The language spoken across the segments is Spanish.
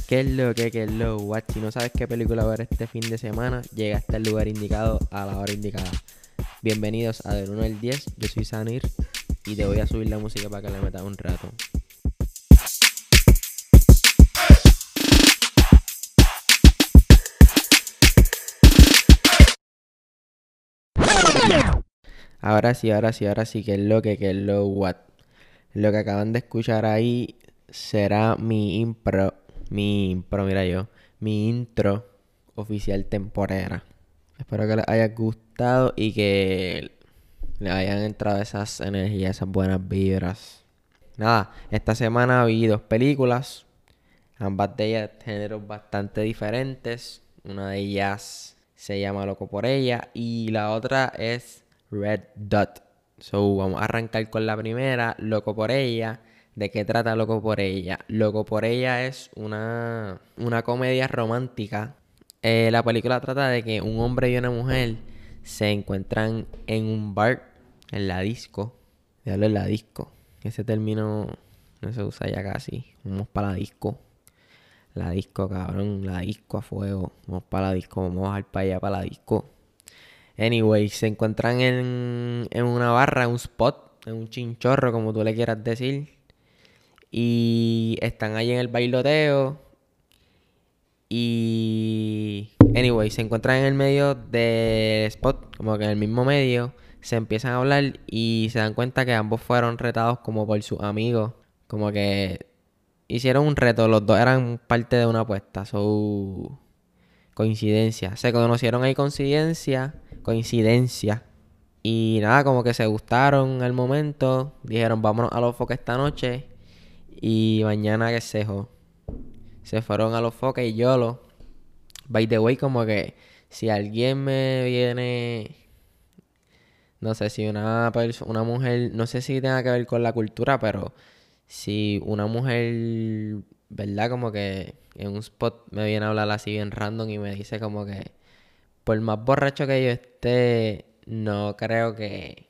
¿Qué es lo, what? Si no sabes qué película ver este fin de semana, llega hasta el lugar indicado a la hora indicada. Bienvenidos a Del 1 al 10, yo soy Sanir y te voy a subir la música para que le metas un rato. Ahora sí, que es lo, what? Lo que acaban de escuchar ahí será mi intro oficial temporera. Espero que les haya gustado y que le hayan entrado esas energías, esas buenas vibras. Nada, esta semana vi dos películas, ambas de ellas géneros bastante diferentes. Una de ellas se llama Loco por ella y la otra es Red Dot. So, vamos a arrancar con la primera, Loco por ella. ¿De qué trata Loco por ella? Loco por ella es una comedia romántica. La película trata de que un hombre y una mujer se encuentran en un bar, en la disco. Diablo, en la disco. Ese término no se usa ya casi. Vamos para la disco. La disco, cabrón. La disco a fuego. Vamos para la disco. Vamos a bajar para allá, para la disco. Anyway, se encuentran en una barra, en un spot, en un chinchorro, como tú le quieras decir. Y están allí en el bailoteo. Y anyway, se encuentran en el medio del spot, como que en el mismo medio. Se empiezan a hablar y se dan cuenta que ambos fueron retados como por sus amigos. Como que hicieron un reto, los dos eran parte de una apuesta. Coincidencia. Se conocieron ahí coincidencia. Y nada, como que se gustaron al momento. Dijeron, vámonos a los foques esta noche. Y mañana que se fueron a los foques y YOLO. By the way, como que si alguien me viene, no sé, si una mujer, no sé si tenga que ver con la cultura, pero si una mujer, ¿verdad? Como que en un spot me viene a hablar así bien random y me dice como que por más borracho que yo esté, no creo que,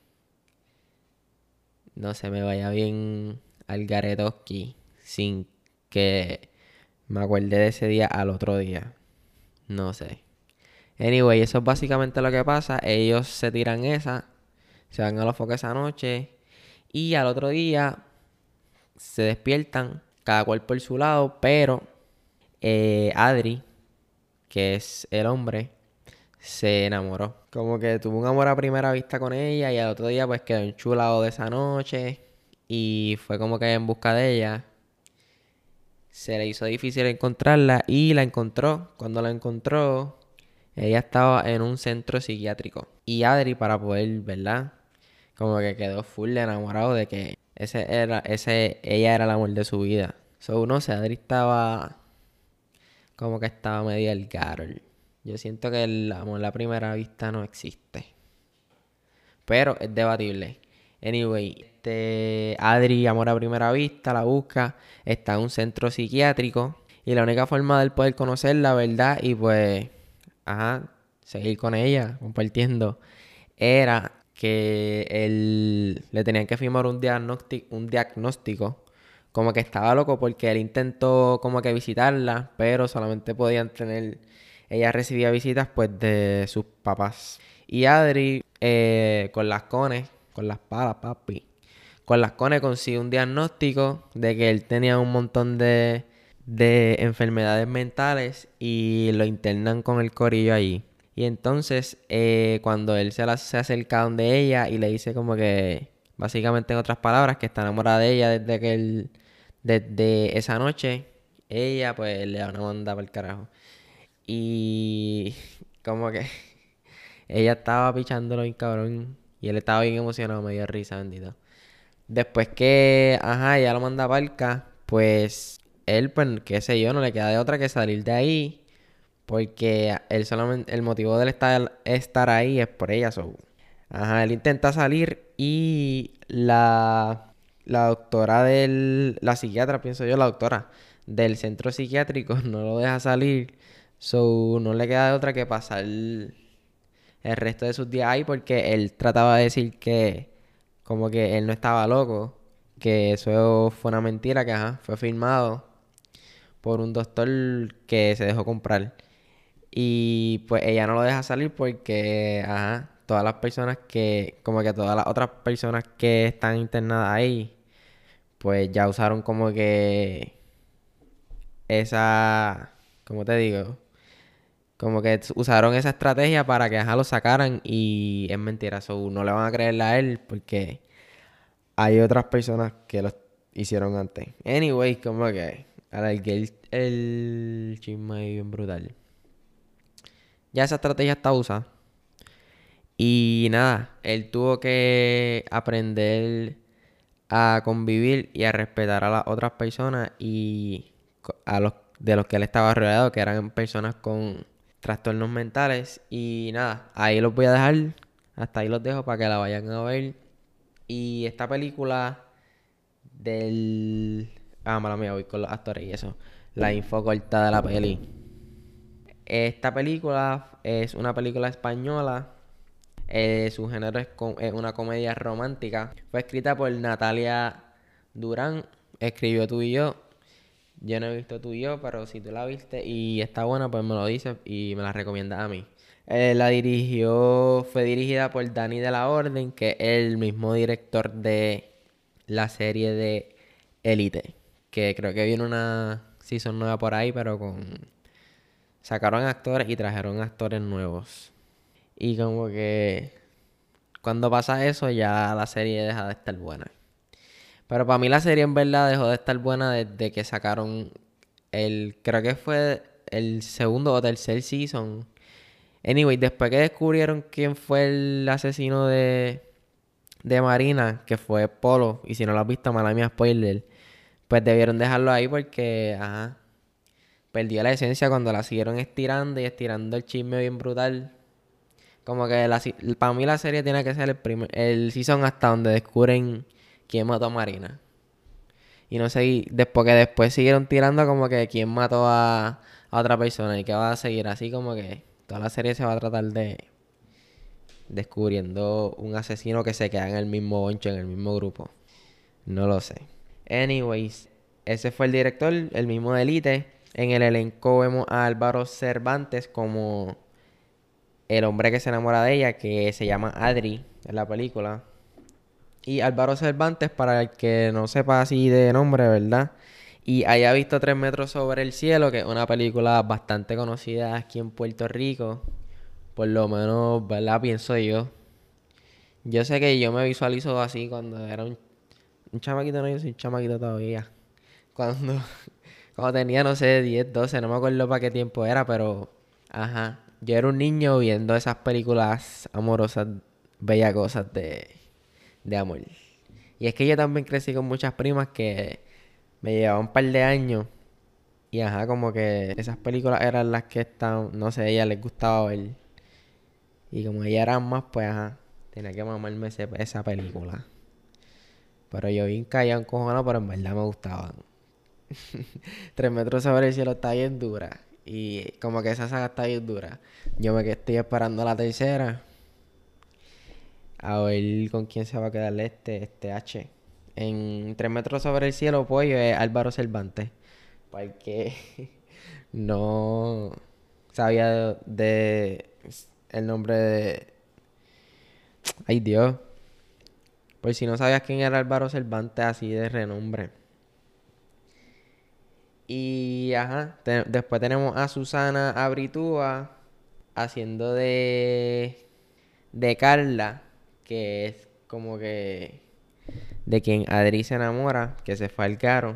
no se me vaya bien al garetoski sin que me acuerde de ese día al otro día. No sé. Anyway, eso es básicamente lo que pasa. Ellos se tiran se van a los foques esa noche y al otro día se despiertan, cada cual por su lado, pero Adri, que es el hombre, se enamoró. Como que tuvo un amor a primera vista con ella y al otro día pues quedó enchulado de esa noche y fue como que en busca de ella. Se le hizo difícil encontrarla y la encontró. Cuando la encontró, ella estaba en un centro psiquiátrico. Y Adri, para poder, ¿verdad? Como que quedó full enamorado de que ella era el amor de su vida. So, no sé, Adri estaba como que estaba medio el girl. Yo siento que el amor a primera vista no existe. Pero es debatible. Anyway, Adri, amor a primera vista, la busca. Está en un centro psiquiátrico. Y la única forma de él poder conocerla, ¿verdad? Y pues, seguir con ella, compartiendo, era que él le tenían que firmar un diagnóstico. Como que estaba loco porque él intentó como que visitarla, pero solamente podían tener. Ella recibía visitas pues de sus papás. Y Adri, con las palas, papi. Con las cones consigue un diagnóstico de que él tenía un montón de enfermedades mentales y lo internan con el corillo allí. Y entonces, cuando él se acerca donde ella y le dice como que, básicamente en otras palabras, que está enamorada de ella desde esa noche, ella pues le da una manda para el carajo. Y como que ella estaba pichándolo bien cabrón y él estaba bien emocionado, me dio risa, bendito. Después que, ya lo manda a Palca, pues él, pues, qué sé yo, no le queda de otra que salir de ahí. Porque él solamente, el motivo de él estar ahí es por ella, so. Él intenta salir y la doctora la psiquiatra, pienso yo, la doctora del centro psiquiátrico no lo deja salir. So, no le queda de otra que pasar el resto de sus días ahí porque él trataba de decir que como que él no estaba loco, que eso fue una mentira, que fue filmado por un doctor que se dejó comprar. Y pues ella no lo deja salir porque, ajá, todas las personas que, como que todas las otras personas que están internadas ahí, pues ya usaron como que esa, ¿cómo te digo? Como que usaron esa estrategia para que, ajá, lo sacaran y es mentira. So, no le van a creerle a él porque hay otras personas que lo hicieron antes. Anyway, como que alargué el chisme ahí bien brutal. Ya esa estrategia está usada. Y nada, él tuvo que aprender a convivir y a respetar a las otras personas y a los de los que él estaba rodeado, que eran personas con trastornos mentales. Y nada, ahí los voy a dejar. Hasta ahí los dejo para que la vayan a ver. Y esta película del... Ah, mala mía, voy con los actores y eso. La info corta de la peli. Esta película es una película española. Su género es una comedia romántica. Fue escrita por Natalia Durán. Escribió Tú y yo. Yo no he visto Tú y yo, pero si tú la viste y está buena, pues me lo dices y me la recomiendas a mí. Fue dirigida por Dani de la Orden, que es el mismo director de la serie de Elite. Que creo que viene una season nueva por ahí, pero sacaron actores y trajeron actores nuevos. Y como que cuando pasa eso, ya la serie deja de estar buena. Pero para mí la serie en verdad dejó de estar buena desde que sacaron creo que fue el segundo o tercer season. Anyway, después que descubrieron quién fue el asesino de Marina, que fue Polo, y si no lo has visto, mala mía, spoiler, pues debieron dejarlo ahí porque, ajá, perdió la esencia cuando la siguieron estirando y estirando el chisme bien brutal. Como que para mí la serie tiene que ser el season hasta donde descubren quién mató a Marina. Y no sé, después que después siguieron tirando como que quién mató a otra persona y que va a seguir así como que toda la serie se va a tratar de descubriendo un asesino que se queda en el mismo boncho, en el mismo grupo. No lo sé. Anyways, ese fue el director, el mismo de Elite. En el elenco vemos a Álvaro Cervantes como el hombre que se enamora de ella, que se llama Adri en la película. Y Álvaro Cervantes, para el que no sepa así de nombre, ¿verdad? Y haya visto 3 metros sobre el cielo, que es una película bastante conocida aquí en Puerto Rico. Por lo menos, ¿verdad? Pienso yo. Yo sé que yo me visualizo así cuando era un chamaquito, no, yo soy un chamaquito todavía. Cuando, cuando tenía, no sé, 10 12 no me acuerdo para qué tiempo era, pero, ajá. Yo era un niño viendo esas películas amorosas, bellas cosas de amor. Y es que yo también crecí con muchas primas que me llevaban un par de años. Y ajá, como que esas películas eran las que estaban, no sé, a ellas les gustaba ver. Y como ellas eran más, pues ajá, tenía que mamarme esa película. Pero yo bien callado, encojonado, pero en verdad me gustaban. 3 metros sobre el cielo está bien dura. Y como que esa saga está bien dura. Yo me que estoy esperando la tercera. A ver con quién se va a quedar este H. En 3 metros sobre el cielo, pollo, es Álvaro Cervantes. Porque no sabía el nombre de... Ay, Dios. Por si no sabías quién era Álvaro Cervantes, así de renombre. Y ajá, después tenemos a Susana Abritúa haciendo de Carla, que es como que de quien Adri se enamora, que se fue al caro.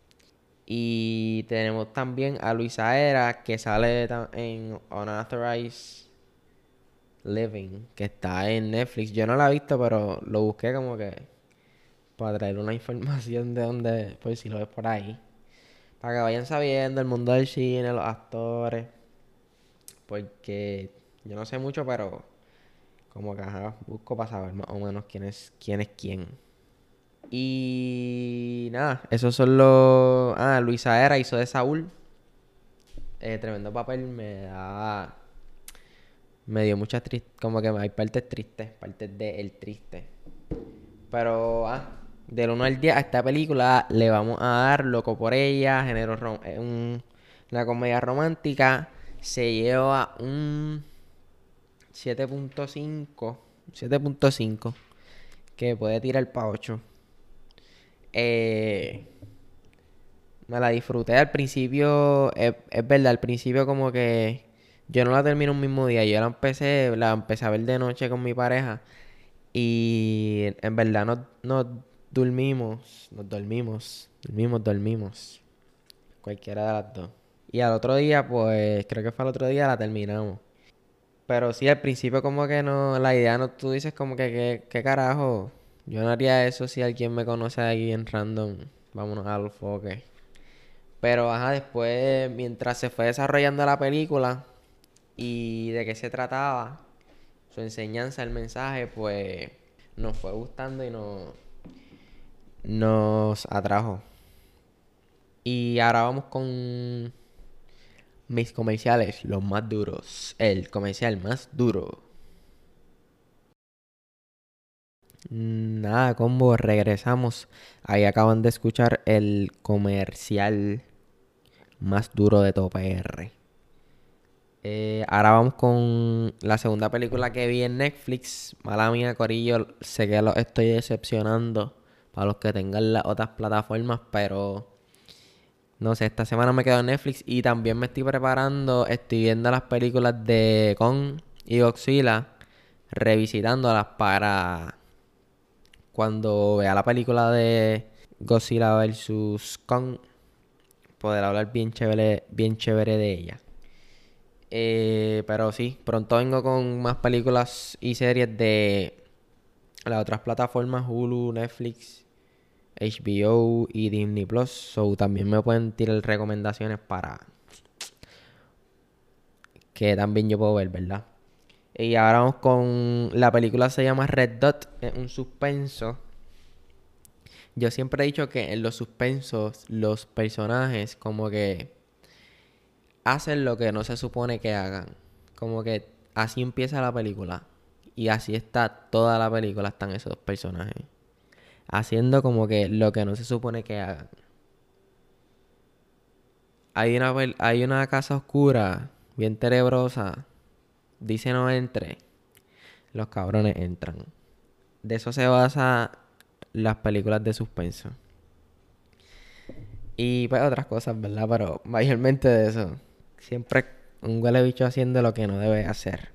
Y tenemos también a Luisa Era, que sale en Unauthorized Living, que está en Netflix. Yo no la he visto, pero lo busqué como que para traer una información de dónde, pues si lo ves por ahí. Para que vayan sabiendo el mundo del cine, los actores. Porque yo no sé mucho, pero como que ajá, busco para saber más o menos quién es quién. Y nada, esos son los... Ah, Luisa Era hizo de Saúl. Tremendo papel, me dio como que hay partes tristes, partes de el triste. Pero, Del 1 al 10 a esta película le vamos a dar Loco por ella, una comedia romántica. Se lleva un 7.5 que puede tirar para 8. Eh, Me la disfruté al principio, es verdad, al principio como que yo no la terminé un mismo día, yo la empecé a ver de noche con mi pareja y en verdad dormimos, cualquiera de las dos. Y al otro día, pues creo que fue al otro día la terminamos. Pero sí, al principio como que no, la idea no, tú dices como que, ¿qué carajo? Yo no haría eso si alguien me conoce ahí en random. Vámonos al foque. Pero ajá, después, mientras se fue desarrollando la película y de qué se trataba, su enseñanza, el mensaje, pues nos fue gustando y nos atrajo. Y ahora vamos con mis comerciales, los más duros. El comercial más duro. Nada, combo, regresamos. Ahí acaban de escuchar el comercial más duro de todo PR. Ahora vamos con la segunda película que vi en Netflix. Mala mía, Corillo, sé que los estoy decepcionando para los que tengan las otras plataformas, pero no sé, esta semana me quedo en Netflix y también me estoy preparando, estoy viendo las películas de Kong y Godzilla, revisitándolas para cuando vea la película de Godzilla versus Kong, poder hablar bien chévere de ella. Pero sí, pronto vengo con más películas y series de las otras plataformas, Hulu, Netflix, HBO y Disney Plus. So también me pueden tirar recomendaciones para que también yo puedo ver, ¿verdad? Y ahora vamos con la película, se llama Red Dot, es un suspenso. Yo siempre he dicho que en los suspensos los personajes como que hacen lo que no se supone que hagan. Como que así empieza la película. Y así está toda la película, están esos dos personajes. Haciendo como que lo que no se supone que hagan. Hay una casa oscura, bien tenebrosa. Dice no entre. Los cabrones entran. De eso se basa las películas de suspenso. Y pues otras cosas, ¿verdad? Pero mayormente de eso. Siempre un huele bicho haciendo lo que no debe hacer.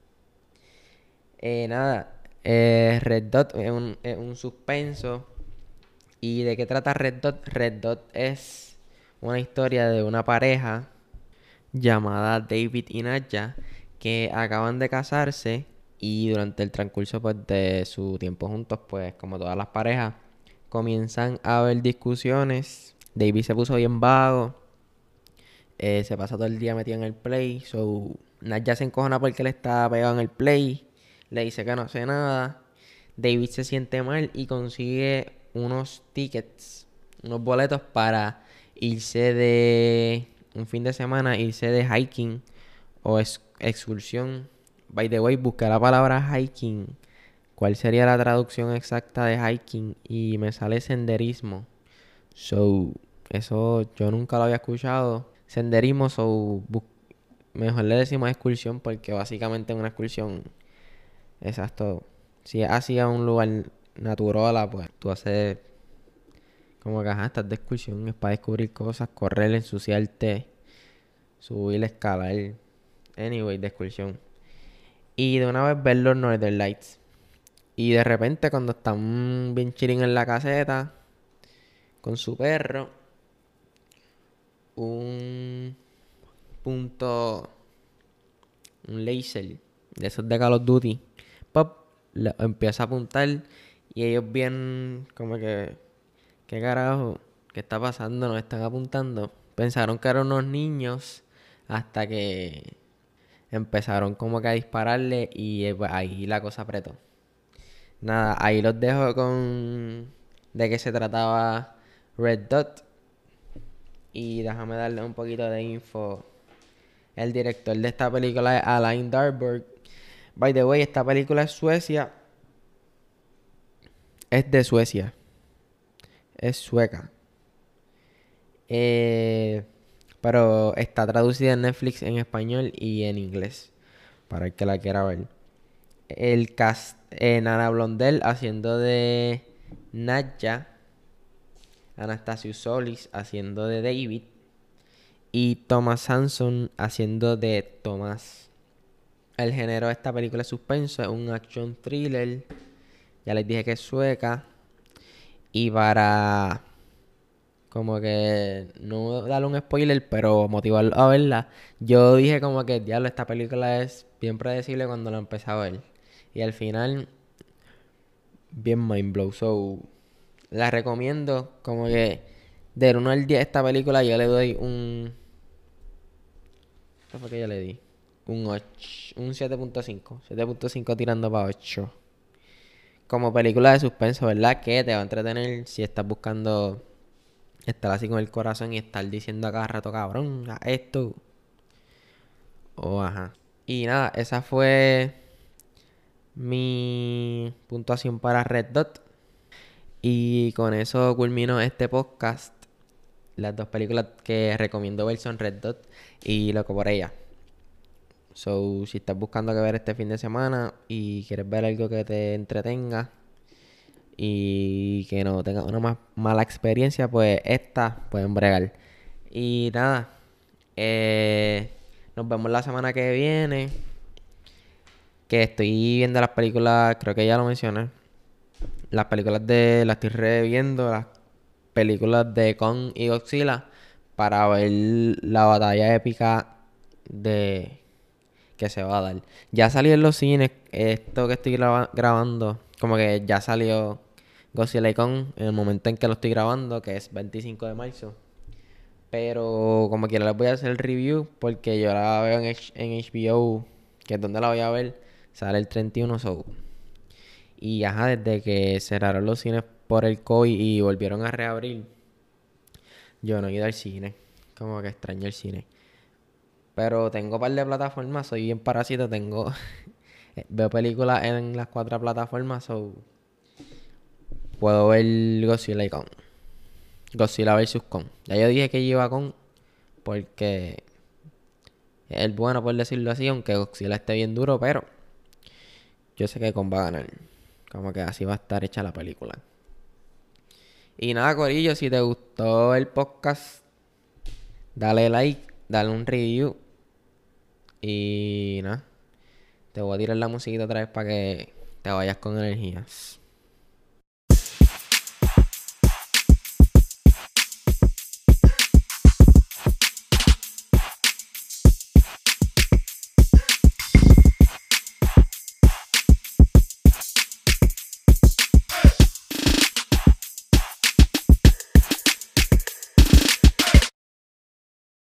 Nada, Red Dot es un suspenso. ¿Y de qué trata Red Dot? Red Dot es una historia de una pareja llamada David y Nadja que acaban de casarse y durante el transcurso pues, de su tiempo juntos, pues como todas las parejas, comienzan a haber discusiones. David se puso bien vago, se pasa todo el día metido en el play, so Nadja se encojona porque él está pegado en el play, le dice que no hace nada. David se siente mal y consigue unos tickets, unos boletos para irse de un fin de semana, irse de hiking o excursión. By the way, busqué la palabra hiking. ¿Cuál sería la traducción exacta de hiking? Y me sale senderismo. So, eso yo nunca lo había escuchado. Senderismo, mejor le decimos excursión porque básicamente es una excursión. Exacto. Si es así a un lugar natural, pues tú haces como que ajá, estás de excursión, es para descubrir cosas, correr, ensuciarte, subir, escalar. Anyway, de excursión. Y de una vez ver los Northern Lights. Y de repente cuando están bien chilling en la caseta, con su perro, un punto, un laser de esos de Call of Duty, pop, empieza a apuntar y ellos bien como que, ¿qué carajo? ¿Qué está pasando? Nos están apuntando. Pensaron que eran unos niños hasta que empezaron como que a dispararle y pues, ahí la cosa apretó. Nada, ahí los dejo con de qué se trataba Red Dot. Y déjame darle un poquito de info. El director de esta película es Alain Darburg. By the way, esta película es de Suecia. es sueca. Pero está traducida en Netflix en español y en inglés, para el que la quiera ver. El cast, Nana Blondell haciendo de Nadja, Anastasio Solis haciendo de David y Thomas Hanson haciendo de Tomás. El género de esta película es suspenso, es un action thriller. Ya les dije que es sueca. Y para como que no darle un spoiler, pero motivarlo a verla, yo dije como que, diablo, esta película es bien predecible cuando la empecé a ver. Y al final, bien mind blow. So, la recomiendo como que del 1 al 10 esta película yo le doy un... ¿Qué fue que yo le di? Un 8, un 7.5. 7.5 tirando para 8. Como película de suspenso, ¿verdad? Que te va a entretener si estás buscando estar así con el corazón y estar diciendo a cada rato, cabrón, haz esto. O ajá. Y nada, esa fue mi puntuación para Red Dot. Y con eso culmino este podcast. Las dos películas que recomiendo ver son Red Dot y Loco por ella. So, si estás buscando qué ver este fin de semana y quieres ver algo que te entretenga y que no tengas una más mala experiencia, pues esta pueden bregar. Y nada, nos vemos la semana que viene. Que estoy viendo las películas, creo que ya lo mencioné. Las estoy reviendo, las películas de Kong y Godzilla para ver la batalla épica de que se va a dar. Ya salió en los cines esto que estoy grabando, como que ya salió Godzilla y Kong en el momento en que lo estoy grabando, que es 25 de marzo. Pero como quiera les voy a hacer el review porque yo la veo en HBO, que es donde la voy a ver, sale el 31, so. Y ajá, desde que cerraron los cines por el COVID y volvieron a reabrir, yo no he ido al cine. Como que extraño el cine. Pero tengo un par de plataformas, soy bien parásito, tengo... veo películas en las 4 plataformas, so... Puedo ver Godzilla y Kong. Godzilla vs. Kong. Ya yo dije que iba con... Porque... es el bueno, por decirlo así, aunque Godzilla esté bien duro, pero... yo sé que Kong va a ganar. Como que así va a estar hecha la película. Y nada, Corillo, si te gustó el podcast, dale like, dale un review. Y nada, te voy a tirar la musiquita otra vez para que te vayas con energías.